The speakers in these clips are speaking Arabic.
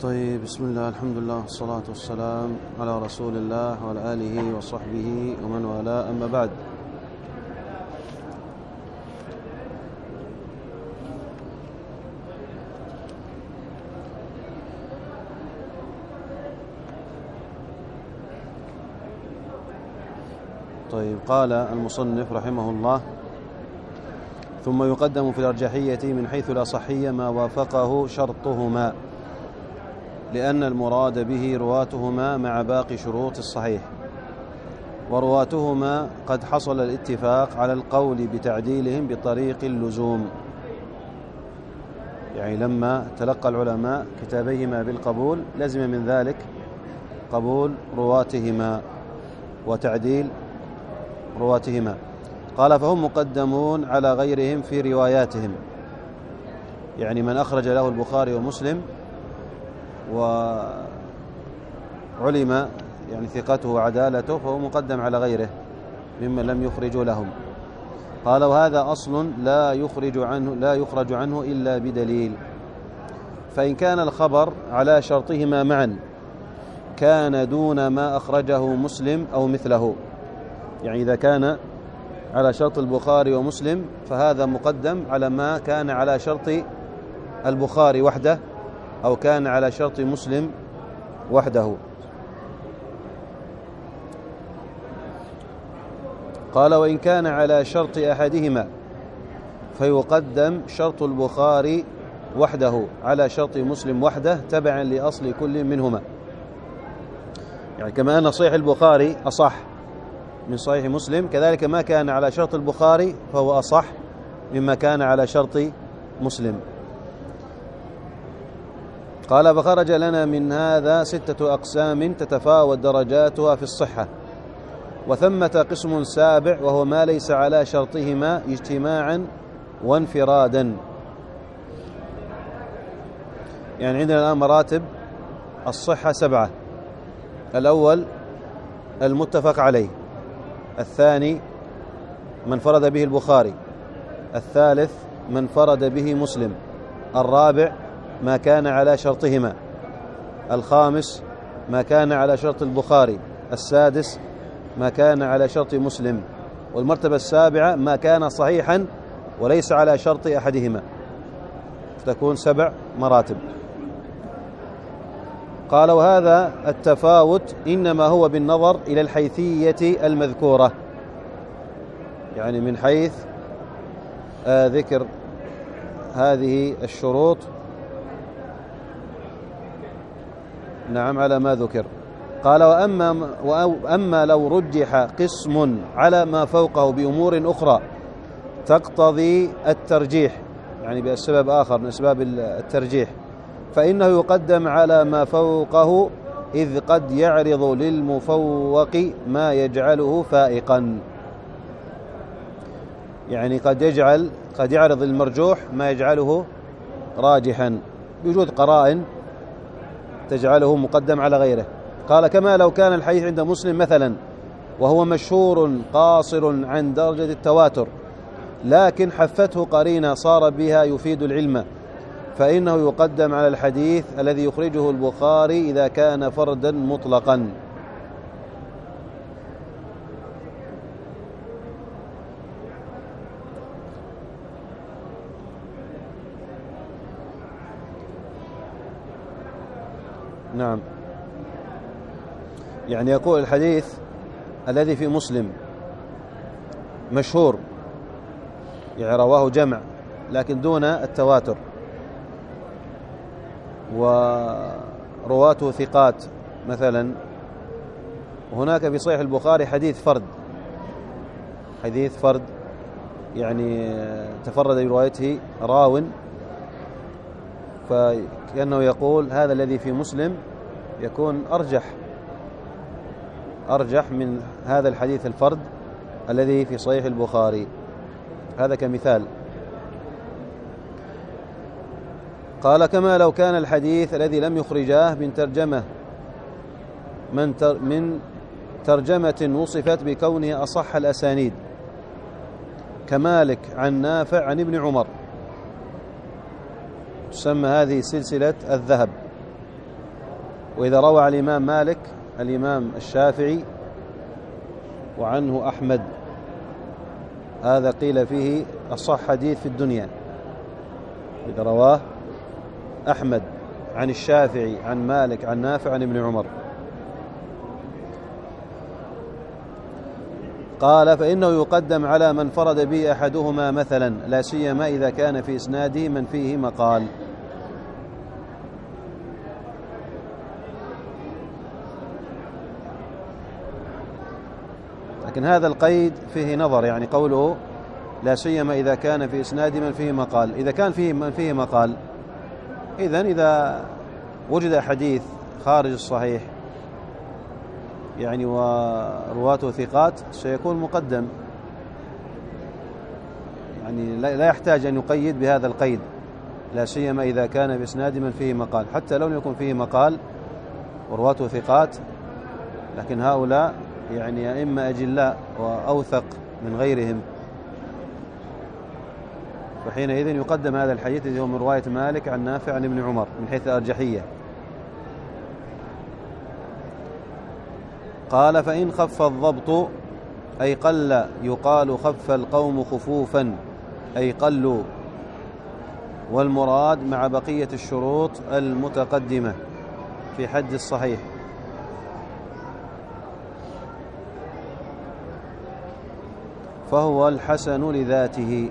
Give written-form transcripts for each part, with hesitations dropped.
طيب، بسم الله، الحمد لله، والصلاة والسلام على رسول الله وعلى آله وصحبه ومن والاه، أما بعد. طيب، قال المصنف رحمه الله: ثم يقدم في الأرجحية من حيث الأصحية ما وافقه شرطهما، لأن المراد به رواتهما مع باقي شروط الصحيح، ورواتهما قد حصل الاتفاق على القول بتعديلهم بطريق اللزوم، يعني لما تلقى العلماء كتابيهما بالقبول لزم من ذلك قبول رواتهما وتعديل رواتهما. قال: فهم مقدمون على غيرهم في رواياتهم، يعني من أخرج له البخاري ومسلم وعلم يعني ثقته وعدالته فهو مقدم على غيره ممن لم يخرجوا لهم. قال: وهذا أصل لا يخرج عنه إلا بدليل، فإن كان الخبر على شرطهما معا كان دون ما أخرجه مسلم أو مثله، يعني إذا كان على شرط البخاري ومسلم فهذا مقدم على ما كان على شرط البخاري وحده أو كان على شرط مسلم وحده. قال: وإن كان على شرط أحدهما فيقدم شرط البخاري وحده على شرط مسلم وحده تبعا لأصل كل منهما، يعني كما أن صحيح البخاري أصح من صحيح مسلم، كذلك ما كان على شرط البخاري فهو أصح مما كان على شرط مسلم. قال: فخرج لنا من هذا 6 أقسام تتفاوت درجاتها في الصحة، وثمة قسم سابع وهو ما ليس على شرطهما اجتماعا وانفرادا. يعني عندنا الآن مراتب الصحة 7: الأول المتفق عليه، الثاني من فرد به البخاري، الثالث من فرد به مسلم، الرابع ما كان على شرطهما، الخامس ما كان على شرط البخاري، السادس ما كان على شرط مسلم، والمرتبة السابعة ما كان صحيحا وليس على شرط أحدهما، تكون 7 مراتب. قال: وهذا التفاوت إنما هو بالنظر إلى الحيثية المذكورة، يعني من حيث ذكر هذه الشروط، نعم، على ما ذكر. قال: وأما لو رجح قسم على ما فوقه بأمور أخرى تقتضي الترجيح، يعني بسبب آخر من أسباب الترجيح، فإنه يقدم على ما فوقه، إذ قد يعرض للمفوق ما يجعله فائقا، يعني قد يعرض للمرجوح ما يجعله راجحا بوجود قرائن تجعله مقدم على غيره. قال: كما لو كان الحديث عند مسلم مثلا وهو مشهور قاصر عن درجة التواتر، لكن حفته قرينة صار بها يفيد العلم، فإنه يقدم على الحديث الذي يخرجه البخاري إذا كان فردا مطلقا. نعم، يعني يقول الحديث الذي في مسلم مشهور، يعني رواه جمع لكن دون التواتر، ورواته ثقات مثلا. هناك في صحيح البخاري حديث فرد، يعني تفرد بروايته راو، فكأنه يقول هذا الذي في مسلم يكون أرجح من هذا الحديث الفرد الذي في صحيح البخاري، هذا كمثال. قال: كما لو كان الحديث الذي لم يخرجاه من ترجمة وصفت بكونه أصح الأسانيد، كمالك عن نافع عن ابن عمر، تسمى هذه سلسلة الذهب، وإذا روى عن الإمام مالك الإمام الشافعي وعنه أحمد، هذا قيل فيه أصح حديث في الدنيا. إذا رواه أحمد عن الشافعي عن مالك عن نافع عن ابن عمر. قال فإنه يقدم على من فرد به أحدهما مثلا، لا سيما إذا كان في إسناده من فيه مقال. لكن هذا القيد فيه نظر، يعني قوله لا سيما إذا كان في إسناد من فيه مقال. إذا كان فيه من فيه مقال، إذا وجد حديث خارج الصحيح يعني ورواته ثقات سيكون مقدم، يعني لا يحتاج أن يقيد بهذا القيد، لا سيما إذا كان في إسناد من فيه مقال، حتى لو لم يكن فيه مقال ورواته ثقات، لكن هؤلاء يعني أئمة أجلاء وأوثق من غيرهم، فحينئذ يقدم هذا الحديث الذي هو من رواية مالك عن نافع عن ابن عمر من حيث الأرجحية. قال فإن خف الضبط أي قل، يقال خف القوم خفوفا أي قلوا، والمراد مع بقية الشروط المتقدمة في حد الصحيح. فهو الحسن لذاته.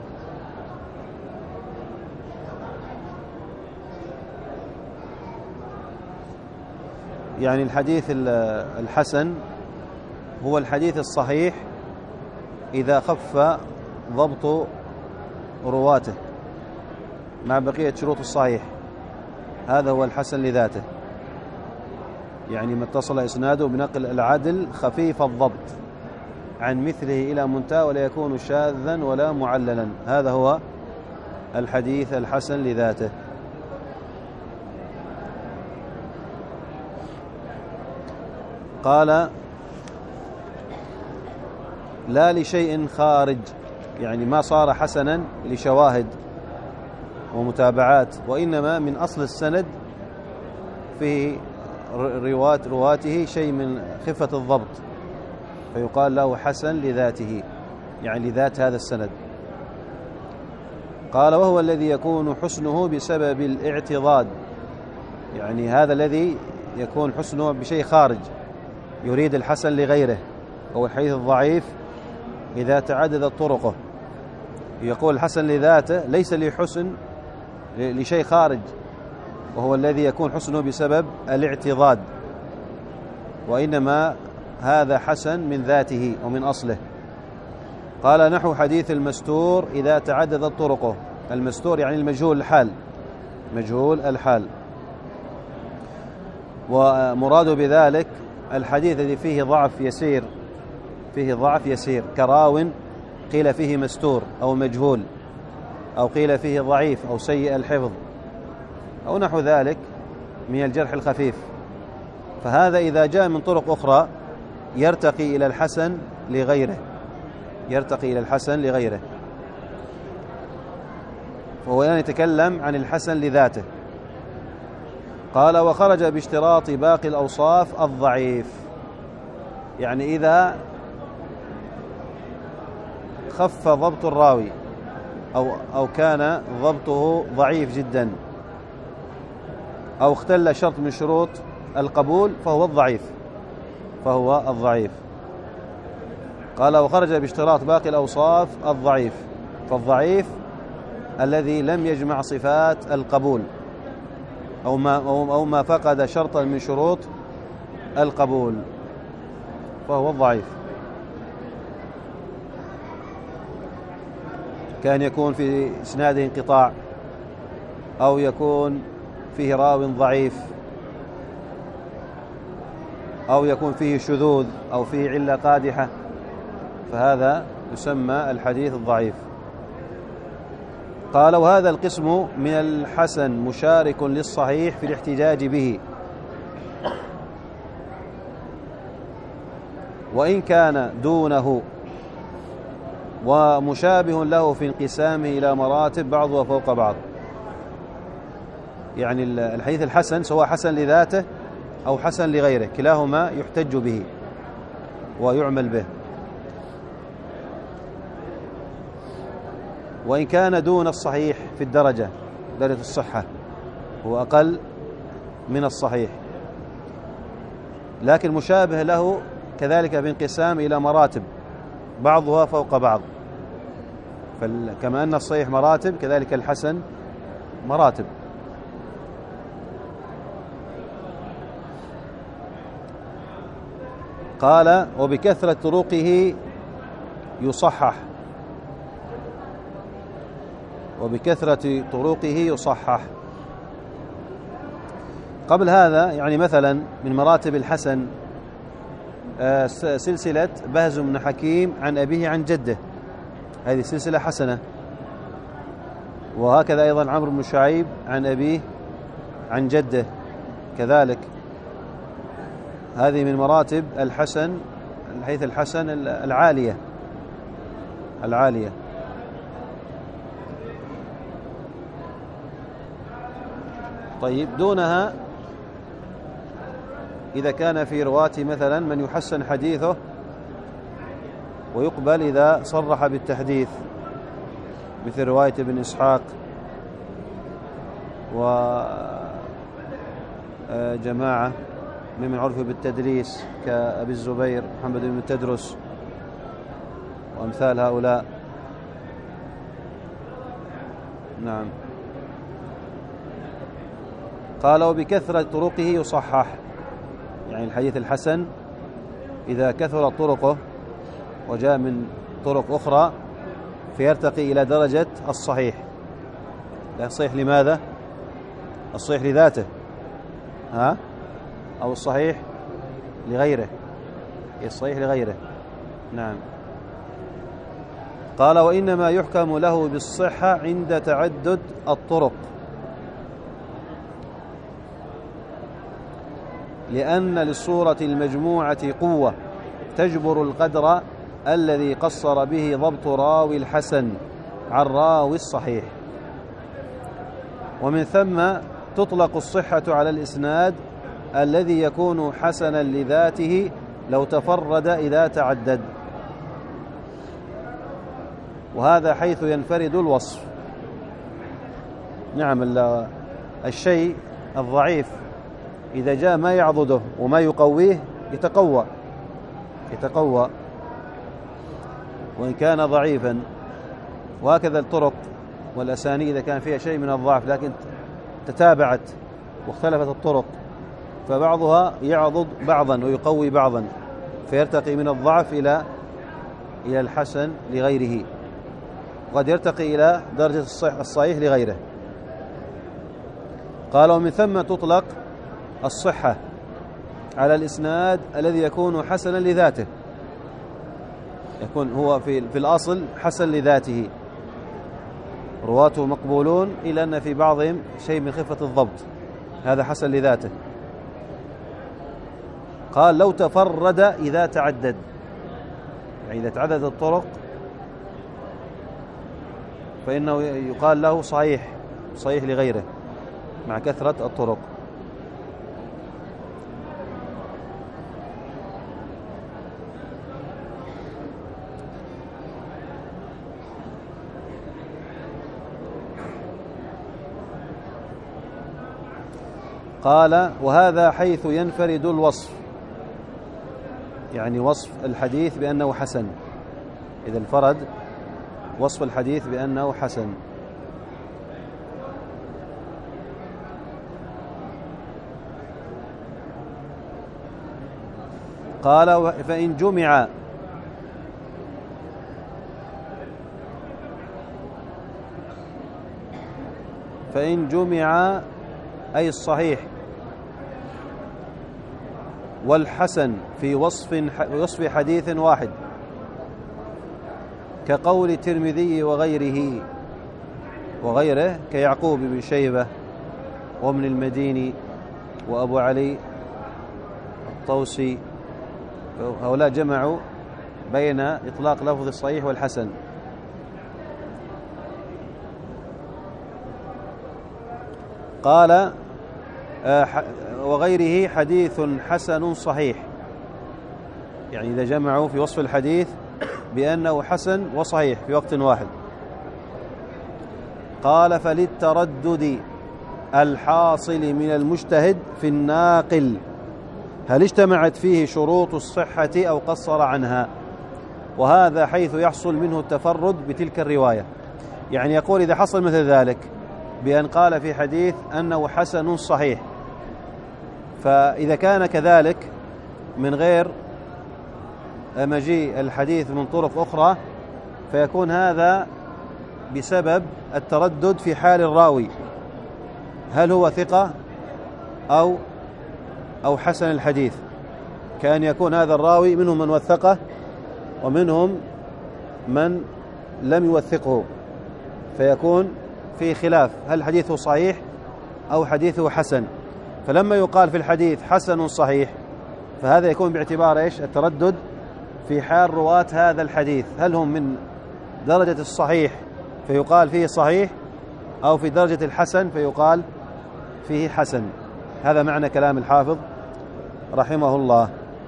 يعني الحديث الحسن هو الحديث الصحيح إذا خف ضبط رواته مع بقية شروط الصحيح، هذا هو الحسن لذاته، يعني ما اتصل إسناده بنقل العدل خفيف الضبط عن مثله إلى منتهى ولا يكون شاذا ولا معللا، هذا هو الحديث الحسن لذاته. قال لا لشيء خارج، يعني ما صار حسنا لشواهد ومتابعات، وإنما من أصل السند في رواته شيء من خفة الضبط، فيقال له حسن لذاته، يعني لذات هذا السند. قال وهو الذي يكون حسنه بسبب الاعتضاد، يعني هذا الذي يكون حسنه بشيء خارج، يريد الحسن لغيره، هو الحديث الضعيف إذا تعددت طرقه. يقول الحسن لذاته ليس لحسن لشيء خارج، وهو الذي يكون حسنه بسبب الاعتضاد، وإنما هذا حسن من ذاته ومن أصله. قال نحو حديث المستور إذا تعددت طرقه، المستور يعني المجهول الحال، مجهول الحال، ومراد بذلك الحديث الذي فيه ضعف يسير، فيه ضعف يسير كراو قيل فيه مستور أو مجهول، أو قيل فيه ضعيف أو سيء الحفظ أو نحو ذلك من الجرح الخفيف، فهذا إذا جاء من طرق أخرى يرتقي إلى الحسن لغيره، يرتقي إلى الحسن لغيره، فهو الآن يتكلم عن الحسن لذاته. قال وخرج باشتراط باقي الأوصاف الضعيف، يعني إذا خف ضبط الراوي أو كان ضبطه ضعيف جدا أو اختل شرط من شروط القبول فهو الضعيف، فهو الضعيف. قال وخرج باشتراط باقي الأوصاف الضعيف، فالضعيف الذي لم يجمع صفات القبول أو ما فقد شرطا من شروط القبول فهو الضعيف، كان يكون في إسناده انقطاع، أو يكون فيه راو ضعيف، أو يكون فيه شذوذ أو فيه علة قادحة، فهذا يسمى الحديث الضعيف. قال وهذا القسم من الحسن مشارك للصحيح في الاحتجاج به، وإن كان دونه، ومشابه له في انقسامه إلى مراتب بعضها فوق بعض. يعني الحديث الحسن سواء حسن لذاته أو حسن لغيره، كلاهما يحتج به ويعمل به. وإن كان دون الصحيح في درجة الصحة، هو أقل من الصحيح، لكن مشابه له كذلك بانقسام إلى مراتب بعضها فوق بعض، كما أن الصحيح مراتب كذلك الحسن مراتب. قال وبكثرة طرقه يصحح، وبكثرة طرقه يصحح. قبل هذا يعني مثلا من مراتب الحسن سلسلة بهز بن حكيم عن أبيه عن جده، هذه سلسلة حسنة. وهكذا أيضا عمرو بن شعيب عن أبيه عن جده كذلك، هذه من مراتب الحسن من حيث الحسن العالية. طيب دونها إذا كان في رواة مثلا من يحسن حديثه ويقبل إذا صرح بالتحديث، مثل رواية ابن إسحاق وجماعة ممن عرفوا بالتدليس كأبي الزبير محمد بن تدرس وأمثال هؤلاء. نعم. قال وبكثرة طرقه يصحح، يعني الحديث الحسن إذا كثر طرقه وجاء من طرق أخرى فيرتقي إلى درجة الصحيح. لا الصحيح لماذا؟ الصحيح لذاته أو الصحيح لغيره؟ الصحيح لغيره. نعم. قال وإنما يحكم له بالصحة عند تعدد الطرق، لأن للصورة المجموعة قوة تجبر القدر الذي قصر به ضبط راوي الحسن عن راوي الصحيح. ومن ثم تطلق الصحة على الإسناد الذي يكون حسنا لذاته لو تفرد إذا تعدد، وهذا حيث ينفرد الوصف. نعم. الشيء الضعيف إذا جاء ما يعضده وما يقويه يتقوى وإن كان ضعيفا. وهكذا الطرق والأسانيد إذا كان فيها شيء من الضعف لكن تتابعت واختلفت الطرق فبعضها يعضد بعضا ويقوي بعضا فيرتقي من الضعف إلى الحسن لغيره، وقد يرتقي إلى درجة الصحيح لغيره. قال ومن ثم تطلق الصحة على الإسناد الذي يكون حسنا لذاته، يكون هو في الأصل حسن لذاته، رواته مقبولون إلا أن في بعضهم شيء من خفة الضبط، هذا حسن لذاته. قال لو تفرد إذا تعدد، يعني إذا تعددت الطرق فإنه يقال له صحيح لغيره مع كثرة الطرق. قال وهذا حيث ينفرد الوصف، يعني وصف الحديث بأنه حسن، إذا انفرد وصف الحديث بأنه حسن. قال فإن جمع أي الصحيح والحسن في وصف حديث واحد، كقول الترمذي وغيره كيعقوب بن شيبة وابن المديني وأبو علي الطوسي، هؤلاء جمعوا بين إطلاق لفظ الصحيح والحسن. قال وغيره حديث حسن صحيح، يعني إذا جمعوا في وصف الحديث بأنه حسن وصحيح في وقت واحد. قال فللتردد الحاصل من المجتهد في الناقل هل اجتمعت فيه شروط الصحة أو قصر عنها، وهذا حيث يحصل منه التفرد بتلك الرواية. يعني يقول إذا حصل مثل ذلك بأن قال في حديث أنه حسن صحيح، فإذا كان كذلك من غير مجيء الحديث من طرق أخرى فيكون هذا بسبب التردد في حال الراوي، هل هو ثقة أو حسن الحديث، كأن يكون هذا الراوي منهم من وثقه ومنهم من لم يوثقه، فيكون في خلاف هل حديثه صحيح أو حديثه حسن. فلما يقال في الحديث حسن صحيح فهذا يكون باعتبار إيش؟ التردد في حال رواة هذا الحديث، هل هم من درجة الصحيح فيقال فيه صحيح أو في درجة الحسن فيقال فيه حسن. هذا معنى كلام الحافظ رحمه الله.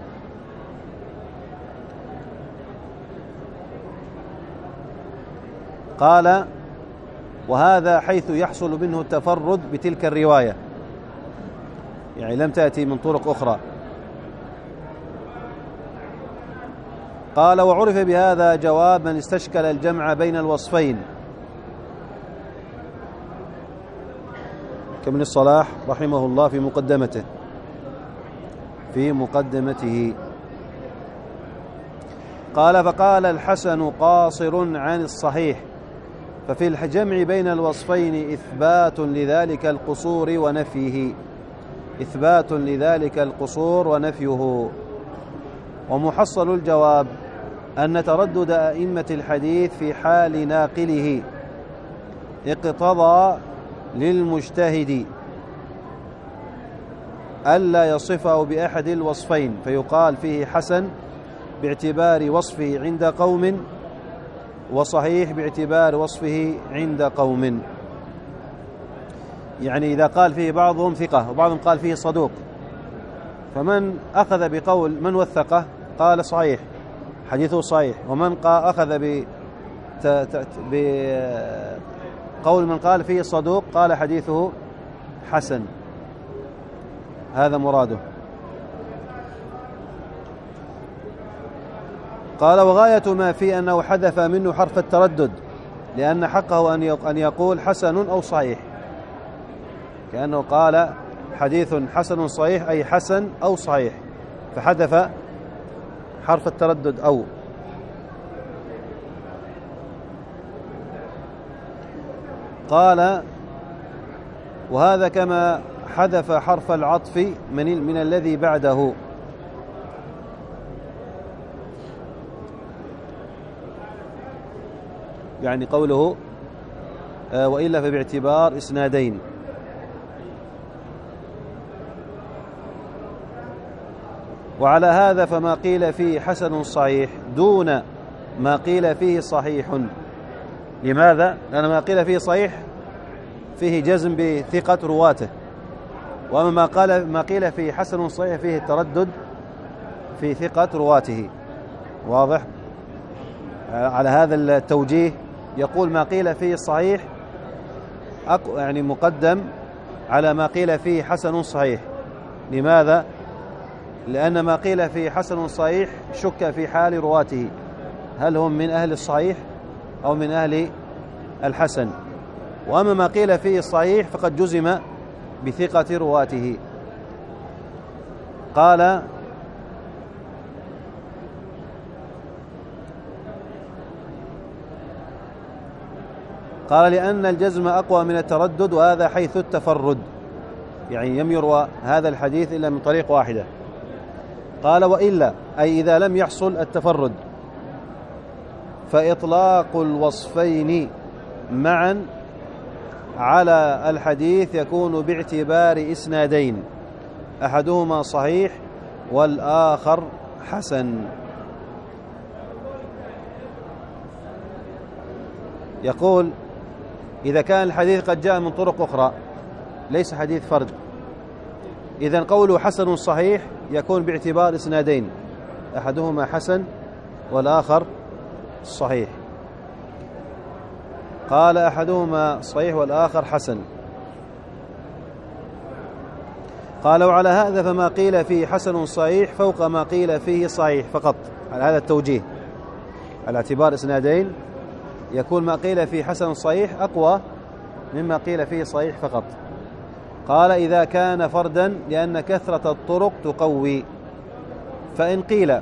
قال وهذا حيث يحصل منه التفرد بتلك الرواية، يعني لم تأتي من طرق أخرى. قال وعرف بهذا جواب من استشكل الجمع بين الوصفين كابن الصلاح رحمه الله في مقدمته. قال فقال الحسن قاصر عن الصحيح، ففي الجمع بين الوصفين إثبات لذلك القصور ونفيه. ومحصل الجواب أن تردد أئمة الحديث في حال ناقله اقتضى للمجتهد ألا يصفه بأحد الوصفين فيقال فيه حسن باعتبار وصفه عند قوم وصحيح باعتبار وصفه عند قوم. يعني إذا قال فيه بعضهم ثقة وبعضهم قال فيه صدوق، فمن أخذ بقول من وثقه قال صحيح حديثه صحيح، ومن أخذ بقول من قال فيه صدوق قال حديثه حسن. هذا مراده. قال وغاية ما في أنه حذف منه حرف التردد لأن حقه أن يقول حسن أو صحيح، كأنه قال حديث حسن صحيح أي حسن أو صحيح، فحذف حرف التردد أو. قال وهذا كما حذف حرف العطف من الذي بعده، يعني قوله وإلا فباعتبار إسنادين. وعلى هذا فما قيل فيه حسن صحيح دون ما قيل فيه صحيح. لماذا؟ لأن ما قيل فيه صحيح فيه جزم بثقة رواته، وأما ما قيل فيه حسن صحيح فيه التردد في ثقة رواته. واضح؟ على هذا التوجيه يقول ما قيل فيه الصحيح يعني مقدم على ما قيل فيه حسن صحيح. لماذا؟ لأن ما قيل فيه حسن صحيح شك في حال رواته، هل هم من أهل الصحيح أو من أهل الحسن، وأما ما قيل فيه الصحيح فقد جزم بثقة رواته. قال لأن الجزم أقوى من التردد، وهذا حيث التفرد، يعني لم يروى هذا الحديث إلا من طريق واحدة. قال وإلا أي إذا لم يحصل التفرد فإطلاق الوصفين معا على الحديث يكون باعتبار إسنادين أحدهما صحيح والآخر حسن. يقول إذا كان الحديث قد جاء من طرق أخرى ليس حديث فرد، إذن قوله حسن صحيح يكون باعتبار إسنادين، أحدهما حسن والآخر صحيح. قال أحدهما صحيح والآخر حسن. قال وعلى هذا فما قيل فيه حسن صحيح فوق ما قيل فيه صحيح فقط، على هذا التوجيه على اعتبار إسنادين يكون ما قيل فيه حسن صحيح أقوى مما قيل فيه صحيح فقط. قال إذا كان فردا لأن كثرة الطرق تقوي. فإن قيل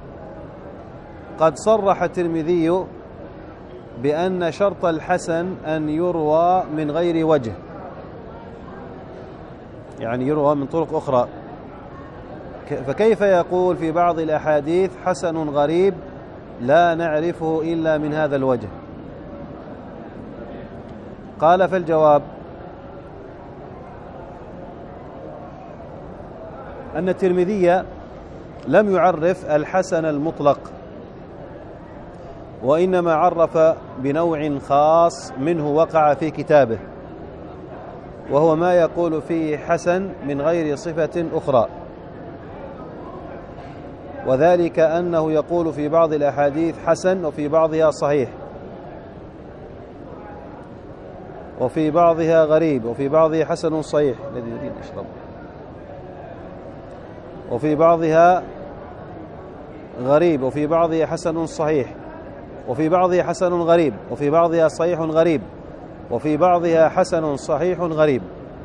قد صرح الترمذي بأن شرط الحسن أن يروى من غير وجه، يعني يروى من طرق أخرى، فكيف يقول في بعض الأحاديث حسن غريب لا نعرفه إلا من هذا الوجه؟ قال فالجواب أن الترمذي لم يعرف الحسن المطلق، وإنما عرف بنوع خاص منه وقع في كتابه، وهو ما يقول فيه حسن من غير صفة أخرى، وذلك أنه يقول في بعض الأحاديث حسن وفي بعضها صحيح، وفي بعضها غريب، وفي بعضها حسن صحيح الذي يريد يشرب، وفي بعضها غريب، وفي بعضها حسن صحيح، وفي بعضها حسن غريب، وفي بعضها صحيح غريب، وفي بعضها حسن صحيح غريب.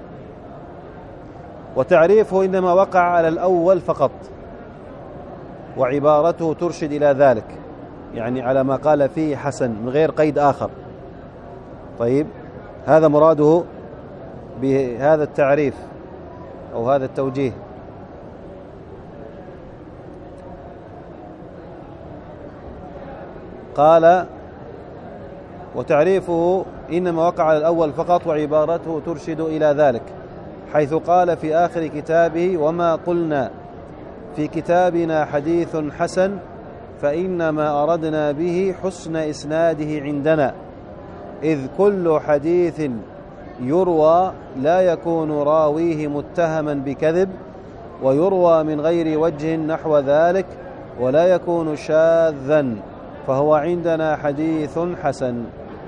وتعريفه إنما وقع على الأول فقط، وعبارته ترشد إلى ذلك، يعني على ما قال فيه حسن من غير قيد آخر. طيب، هذا مراده بهذا التعريف أو هذا التوجيه. قال وتعريفه إنما وقع على الأول فقط، وعبارته ترشد إلى ذلك، حيث قال في آخر كتابه وما قلنا في كتابنا حديث حسن فإنما أردنا به حسن إسناده عندنا، إذ كل حديث يروى لا يكون راويه متهما بكذب، ويروى من غير وجه نحو ذلك، ولا يكون شاذا، فهو عندنا حديث حسن.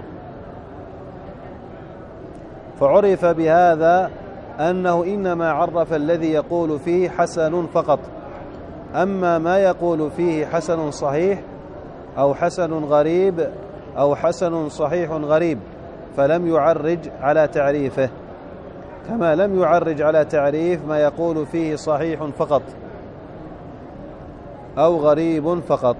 فعرف بهذا أنه إنما عرف الذي يقول فيه حسن فقط، أما ما يقول فيه حسن صحيح أو حسن غريب أو حسن صحيح غريب فلم يعرج على تعريفه، كما لم يعرج على تعريف ما يقول فيه صحيح فقط أو غريب فقط.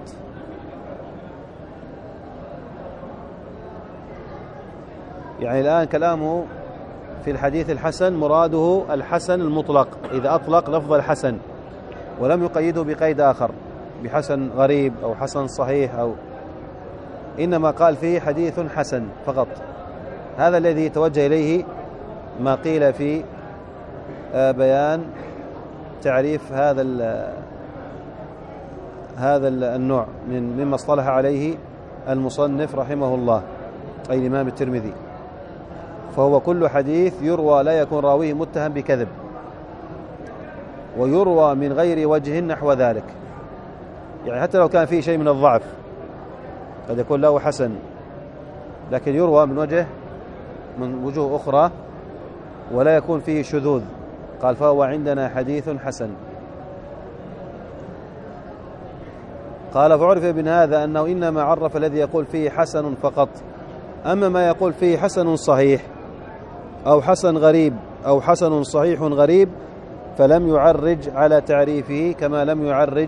يعني الآن كلامه في الحديث الحسن مراده الحسن المطلق، إذا أطلق لفظ الحسن ولم يقيده بقيد آخر بحسن غريب أو حسن صحيح، أو إنما قال فيه حديث حسن فقط. هذا الذي توجه إليه ما قيل في بيان تعريف هذا النوع مما اصطلح عليه المصنف رحمه الله، أي الإمام الترمذي. فهو كل حديث يروى لا يكون راويه متهم بكذب، ويروى من غير وجه نحو ذلك، يعني حتى لو كان فيه شيء من الضعف قد يكون له حسن، لكن يروى من وجوه أخرى ولا يكون فيه شذوذ. قال فهو عندنا حديث حسن. قال فعرف من هذا أنه إنما عرف الذي يقول فيه حسن فقط، أما ما يقول فيه حسن صحيح أو حسن غريب أو حسن صحيح غريب فلم يعرج على تعريفه، كما لم يعرج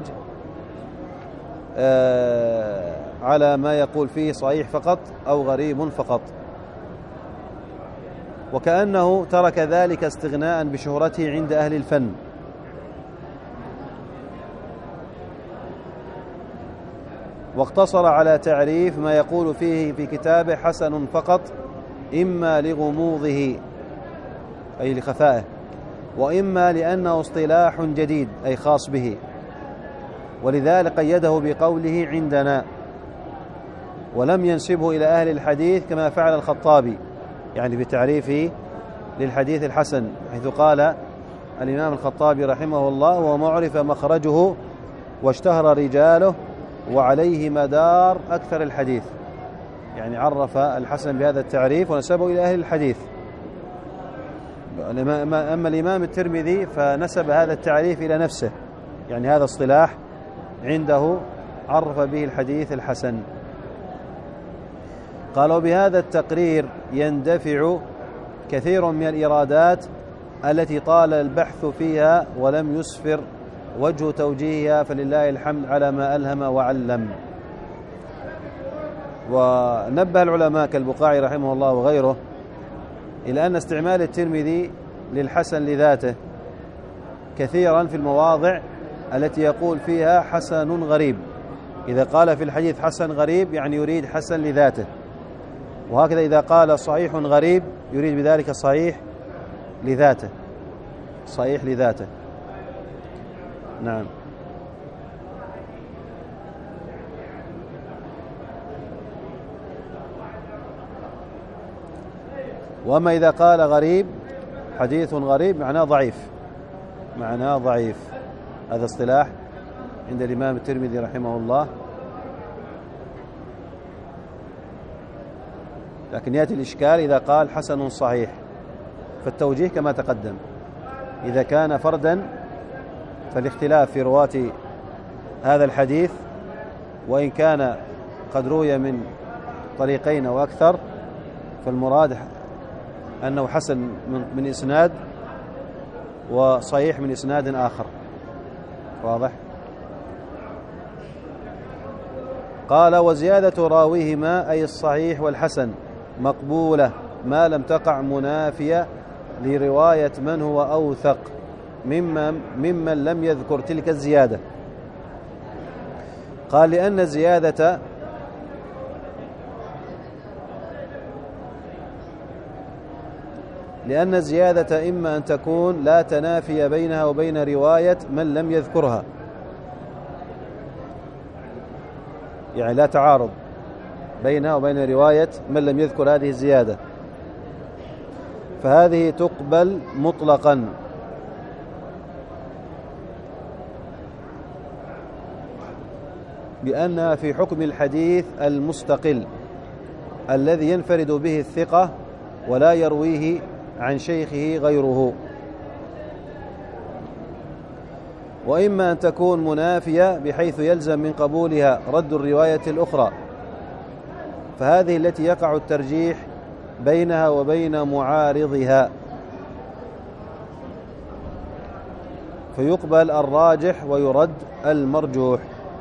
على ما يقول فيه صحيح فقط أو غريب فقط، وكأنه ترك ذلك استغناء بشهرته عند أهل الفن. واقتصر على تعريف ما يقول فيه في كتابه حسن فقط، إما لغموضه أي لخفائه، وإما لأنه اصطلاح جديد أي خاص به، ولذلك قيده بقوله عندنا، ولم ينسبه إلى أهل الحديث كما فعل الخطابي، يعني بتعريفه للحديث الحسن، حيث قال الإمام الخطابي رحمه الله وما عرف مخرجه واشتهر رجاله وعليه مدار أكثر الحديث، يعني عرف الحسن بهذا التعريف ونسبه إلى أهل الحديث. أما الإمام الترمذي فنسب هذا التعريف إلى نفسه، يعني هذا اصطلاح عنده عرف به الحديث الحسن. قالوا بهذا التقرير يندفع كثير من الإيرادات التي طال البحث فيها ولم يسفر وجه توجيهها، فلله الحمد على ما ألهم وعلم. ونبه العلماء كالبقاعي رحمه الله وغيره إلى أن استعمال الترمذي للحسن لذاته كثيرا في المواضع التي يقول فيها حسن غريب. إذا قال في الحديث حسن غريب يعني يريد حسن لذاته، وهكذا إذا قال صحيح غريب يريد بذلك صحيح لذاته، صحيح لذاته. نعم. وأما إذا قال غريب حديث غريب معناه ضعيف، معناه ضعيف. هذا اصطلاح عند الإمام الترمذي رحمه الله. لكن يأتي الإشكال إذا قال حسن صحيح، فالتوجيه كما تقدم، إذا كان فردا فالاختلاف في رواة هذا الحديث، وإن كان قد روي من طريقين أو أكثر فالمراد أنه حسن من إسناد وصحيح من إسناد آخر. واضح؟ قال وزيادة راويهما أي الصحيح والحسن مقبولة ما لم تقع منافية لرواية من هو أوثق ممن لم يذكر تلك الزيادة. قال لأن الزيادة إما أن تكون لا تنافي بينها وبين رواية من لم يذكرها، يعني لا تعارض بينها وبين رواية من لم يذكر هذه الزيادة، فهذه تقبل مطلقا. بأنها في حكم الحديث المستقل الذي ينفرد به الثقة ولا يرويه عن شيخه غيره. وإما أن تكون منافية بحيث يلزم من قبولها رد الرواية الأخرى، فهذه التي يقع الترجيح بينها وبين معارضها، فيقبل الراجح ويرد المرجوح.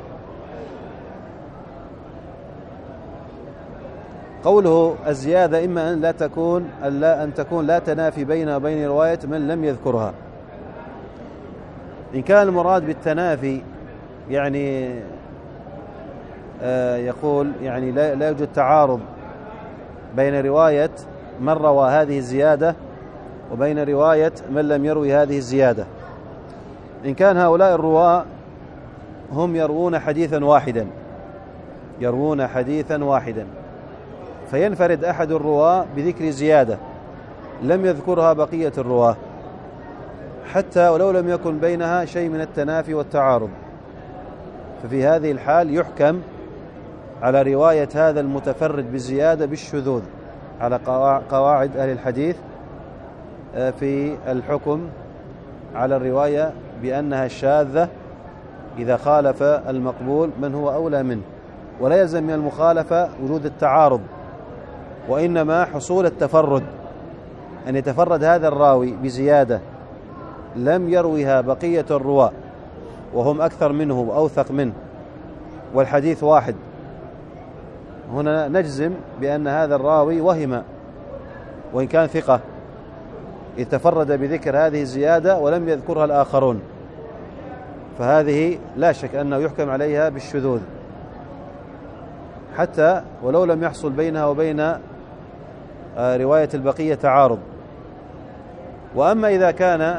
قوله الزيادة إما أن تكون لا تنافي بينها وبين رواية من لم يذكرها. إن كان المراد بالتنافي يعني يقول يعني لا يوجد تعارض بين رواية من روى هذه الزيادة وبين رواية من لم يروي هذه الزيادة. إن كان هؤلاء الرواة هم يروون حديثا واحدا فينفرد أحد الرواة بذكر زيادة لم يذكرها بقية الرواة حتى ولو لم يكن بينها شيء من التنافي والتعارض، ففي هذه الحال يحكم على رواية هذا المتفرد بالزيادة بالشذوذ على قواعد أهل الحديث في الحكم على الرواية بأنها شاذة إذا خالف المقبول من هو أولى منه. ولا يلزم من المخالفة وجود التعارض، وإنما حصول التفرد، أن يتفرد هذا الراوي بزيادة لم يرويها بقية الرواة وهم أكثر منه وأوثق منه والحديث واحد. هنا نجزم بأن هذا الراوي وهم وإن كان ثقة، إذ تفرد بذكر هذه الزيادة ولم يذكرها الآخرون، فهذه لا شك أنه يحكم عليها بالشذوذ حتى ولو لم يحصل بينها وبين رواية البقية تعارض. وأما إذا كان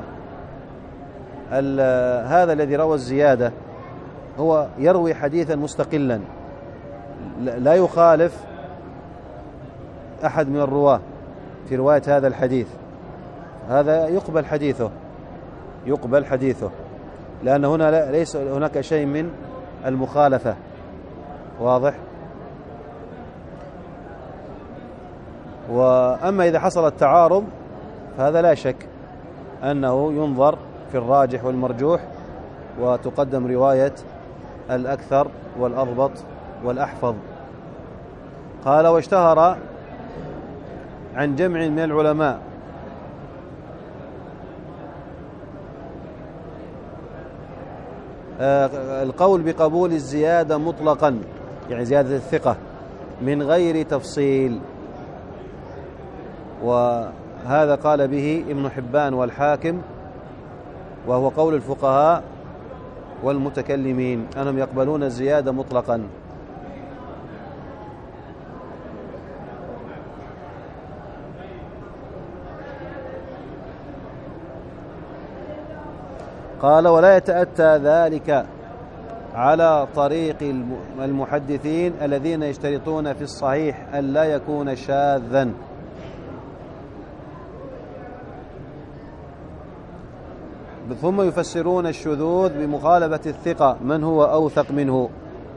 هذا الذي روى الزيادة هو يروي حديثا مستقلا لا يخالف أحد من الرواة في رواية هذا الحديث، هذا يقبل حديثه يقبل حديثه، لأن هنا ليس هناك شيء من المخالفة. واضح؟ وأما إذا حصل التعارض فهذا لا شك أنه ينظر في الراجح والمرجوح، وتقدم رواية الأكثر والأضبط والأحفظ. قال: واشتهر عن جمع من العلماء القول بقبول الزيادة مطلقا، يعني زيادة الثقة من غير تفصيل، وهذا قال به ابن حبان والحاكم، وهو قول الفقهاء والمتكلمين أنهم يقبلون الزيادة مطلقا. قال: ولا يتأتى ذلك على طريق المحدثين الذين يشترطون في الصحيح أن لا يكون شاذا. ثم يفسرون الشذوذ بمخالفة الثقة من هو أوثق منه.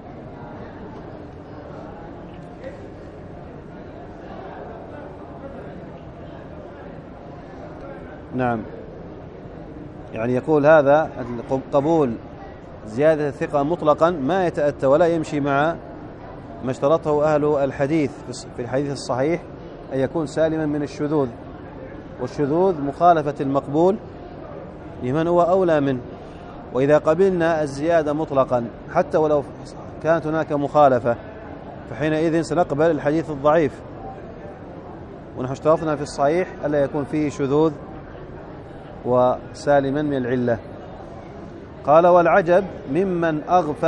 نعم، يعني يقول هذا قبول زيادة الثقة مطلقا ما يتأتى ولا يمشي مع ما اشترطه أهل الحديث في الحديث الصحيح أن يكون سالما من الشذوذ، والشذوذ مخالفة المقبول لمن هو أولى منه. وإذا قبلنا الزيادة مطلقا حتى ولو كانت هناك مخالفة فحينئذ سنقبل الحديث الضعيف، ونحن اشترطنا في الصحيح ألا يكون فيه شذوذ وسالما من العلة. قال: والعجب ممن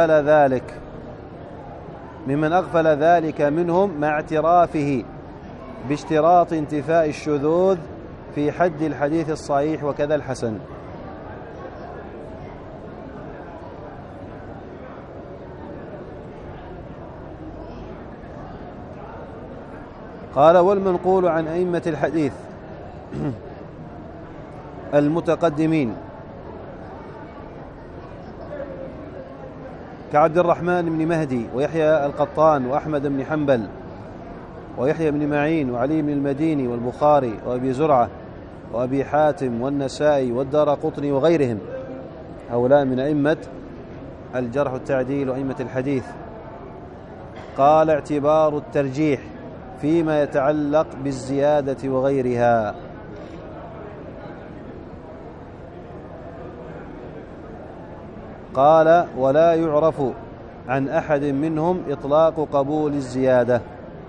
أغفل ذلك منهم مع اعترافه باشتراط انتفاء الشذوذ في حد الحديث الصحيح وكذا الحسن. قال: والمنقول عن أئمة الحديث المتقدمين كعبد الرحمن بن مهدي ويحيى القطان وأحمد بن حنبل ويحيى بن معين وعلي بن المديني والبخاري وأبي زرعة وأبي حاتم والنسائي والدارقطني وغيرهم، هؤلاء من أئمة الجرح والتعديل وأئمة الحديث. قال: اعتبار الترجيح فيما يتعلق بالزيادة وغيرها. قال: ولا يعرف عن أحد منهم إطلاق قبول الزيادة.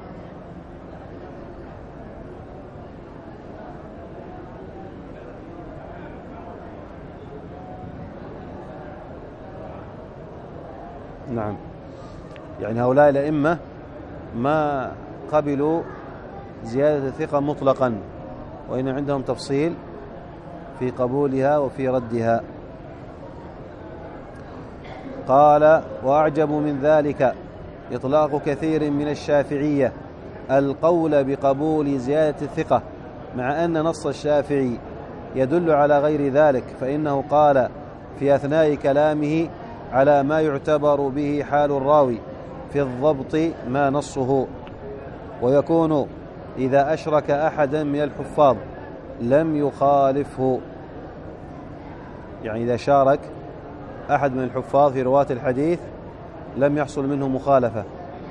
نعم، يعني هؤلاء الأئمة ما قبلوا زيادة الثقة مطلقا، وإن عندهم تفصيل في قبولها وفي ردها. قال: وأعجب من ذلك إطلاق كثير من الشافعية القول بقبول زيادة الثقة، مع أن نص الشافعي يدل على غير ذلك، فإنه قال في أثناء كلامه على ما يعتبر به حال الراوي في الضبط ما نصه، ويكون إذا أشرك أحدا من الحفاظ لم يخالفه، يعني إذا شارك أحد من الحفاظ في رواة الحديث لم يحصل منه مخالفة.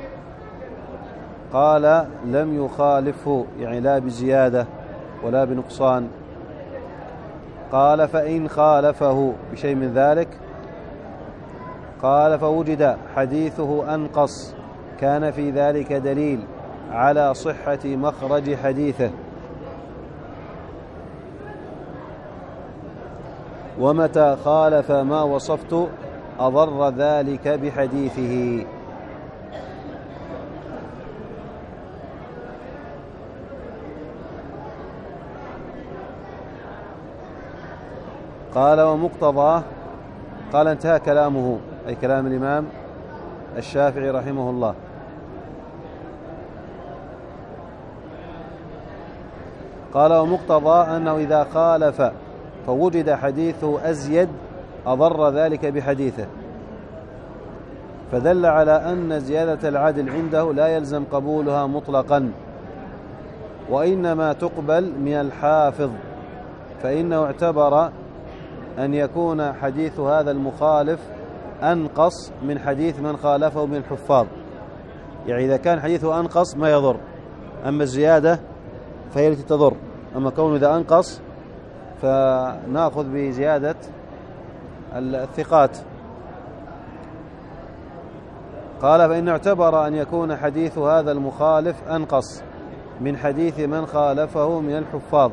قال: لم يخالفه، يعني لا بزيادة ولا بنقصان. قال: فإن خالفه بشيء من ذلك، قال: فوجد حديثه أنقص كان في ذلك دليل على صحة مخرج حديثه، ومتى خالف ما وصفت أضر ذلك بحديثه. قال: ومقتضاه، قال انتهى كلامه، أي كلام الإمام الشافعي رحمه الله. قال: ومقتضى أنه إذا خالف فوجد حديثه أزيد أضر ذلك بحديثه، فدل على أن زيادة العدل عنده لا يلزم قبولها مطلقا، وإنما تقبل من الحافظ، فإنه اعتبر أن يكون حديث هذا المخالف أنقص من حديث من خالفه من الحفاظ. يعني إذا كان حديثه أنقص ما يضر، أما الزيادة فهي التي تضر. أما كونه إذا أنقص فنأخذ بزيادة الثقات. قال فإن اعتبر أن يكون حديث هذا المخالف أنقص من حديث من خالفه من الحفاظ.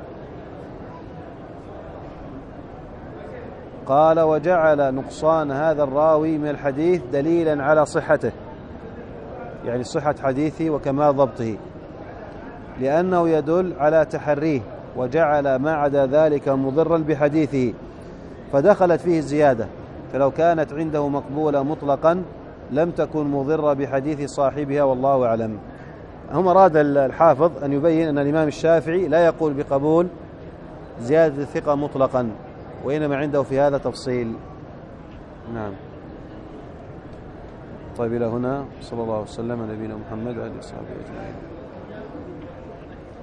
قال وجعل نقصان هذا الراوي من الحديث دليلا على صحته، يعني صحة حديثه وكمال ضبطه، لأنه يدل على تحريه، وجعل ما عدا ذلك مضرا بحديثه فدخلت فيه الزيادة، فلو كانت عنده مقبولة مطلقا لم تكن مضرة بحديث صاحبها، والله أعلم. هم أراد الحافظ أن يبين أن الإمام الشافعي لا يقول بقبول زيادة الثقة مطلقا، وإنما عنده في هذا تفصيل. نعم. طيب إلى هنا، صلى الله وسلم على نبينا محمد وعلى آله وصحبه أجمعين.